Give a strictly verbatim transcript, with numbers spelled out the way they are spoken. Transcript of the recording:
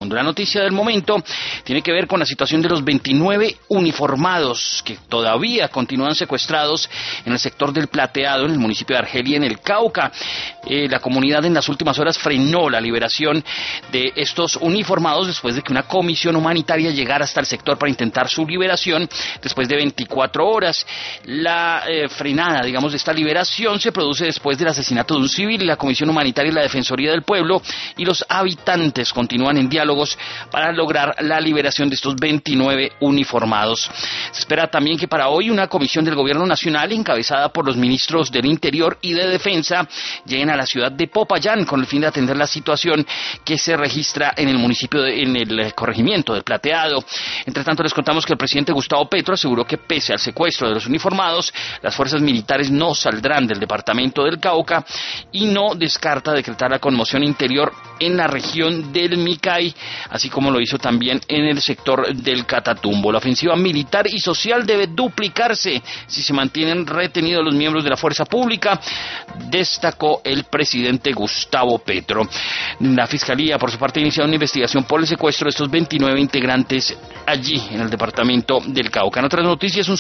La noticia del momento tiene que ver con la situación de los veintinueve uniformados que todavía continúan secuestrados en el sector del Plateado, en el municipio de Argelia, en el Cauca. Eh, la comunidad en las últimas horas frenó la liberación de estos uniformados después de que una comisión humanitaria llegara hasta el sector para intentar su liberación después de veinticuatro horas. La eh, frenada, digamos, de esta liberación se produce después del asesinato de un civil. La comisión humanitaria y la Defensoría del Pueblo y los habitantes continúan en diálogo para lograr la liberación de estos veintinueve uniformados. Se espera también que para hoy una comisión del Gobierno Nacional encabezada por los ministros del Interior y de Defensa lleguen a la ciudad de Popayán con el fin de atender la situación que se registra en el municipio, de, en el corregimiento del Plateado. Entre tanto, les contamos que el presidente Gustavo Petro aseguró que pese al secuestro de los uniformados, las fuerzas militares no saldrán del departamento del Cauca y no descarta decretar la conmoción interior en la región del Micay, así como lo hizo también en el sector del Catatumbo. La ofensiva militar y social debe duplicarse si se mantienen retenidos los miembros de la fuerza pública, destacó el presidente Gustavo Petro. La Fiscalía, por su parte, ha iniciado una investigación por el secuestro de estos veintinueve integrantes allí en el departamento del Cauca. En otras noticias, un